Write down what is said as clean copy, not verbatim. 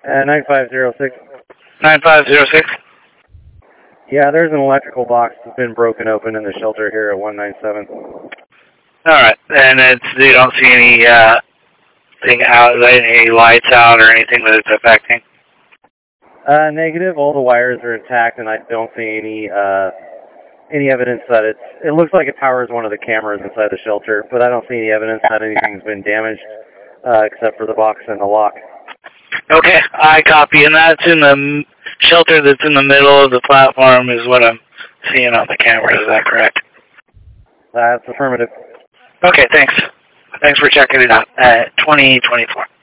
9506. 9506? Yeah, there's an electrical box that's been broken open in the shelter here at 197. Alright, and you don't see any thing out, any lights out or anything that it's affecting? Negative. All the wires are intact, and I don't see any evidence that it looks like it powers one of the cameras inside the shelter, but I don't see any evidence that anything's been damaged, except for the box and the lock. Okay, I copy, and that's in the shelter that's in the middle of the platform is what I'm seeing on the camera, is that correct? That's affirmative. Okay, thanks. Thanks for checking it out at 2024.